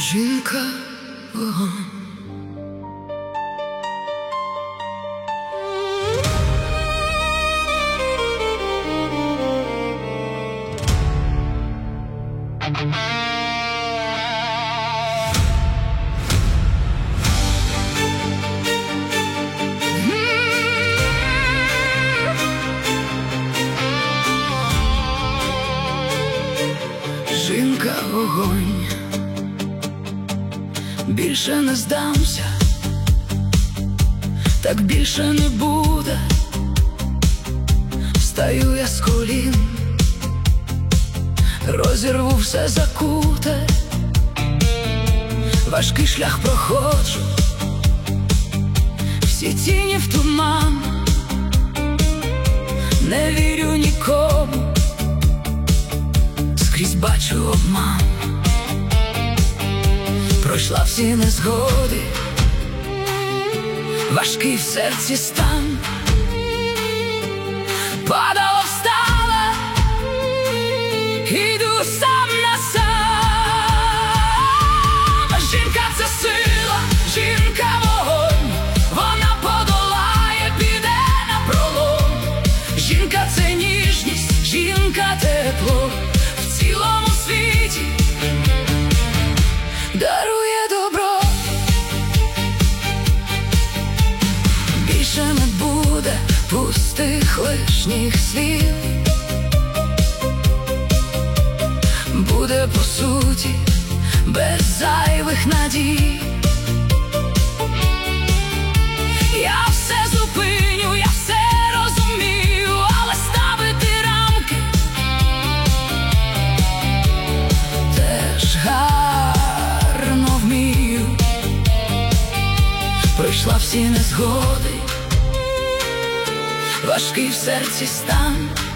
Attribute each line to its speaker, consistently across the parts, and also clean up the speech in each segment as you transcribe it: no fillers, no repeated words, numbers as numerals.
Speaker 1: Жінка вогонь. Жінка вогонь. Більше не здамся, так більше не буде. Встаю я з колін, розірву все закуте, важкий шлях проходжу, всі тіні в туман, не вірю нікому, скрізь бачу обман. Пройшла всі незгоди, важкий в серці стан, падала, встала, іду сам на сам. Жінка – це сила, жінка – вогонь, вона подолає, піде напролом. Жінка – це ніжність, жінка – тепло, в цілому світі дарує добро. Більше не буде пустих лишніх слів, буде по суті без зайвих надій. Я все зупиню, я все розумію, але ставити рамки теж гарно вмію. Пройшла всі незгоди, важкий в серці стан,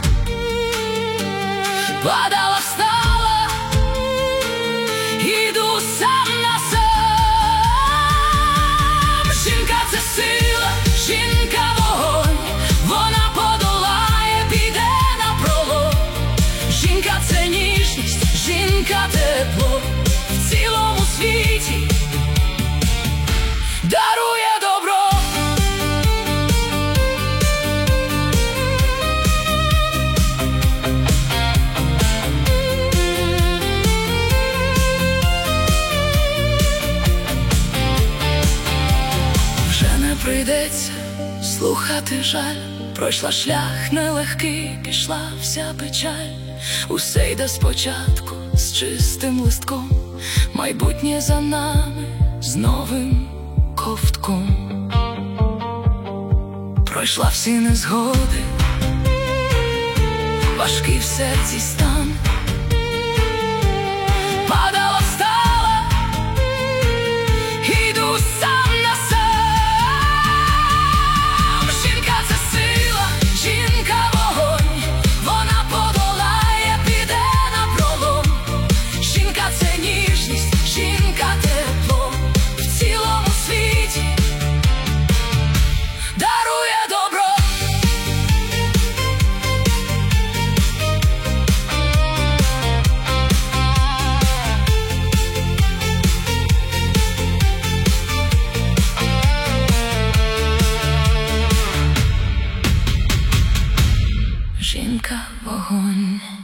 Speaker 1: падала, встала, іду сам на сам. Жінка – це сила, жінка – вогонь, вона подолає, піде напролом. Жінка – це ніжність, жінка – тепло, в цілому світі дарує добро. Вже не прийдеться слухати жаль, пройшла шлях нелегкий, пішла вся печаль. Усе йде спочатку з чистим листком, майбутнє за нами з новим ковтком. Пройшла всі незгоди, важкий в серці стан, падала, встала, іду сам на сам. Жінка – це сила, жінка – вогонь, вона подолає, піде напролом. Жінка – це ніжність, жінка – тепло, в цілому світі дарує добро. Жінка – вогонь.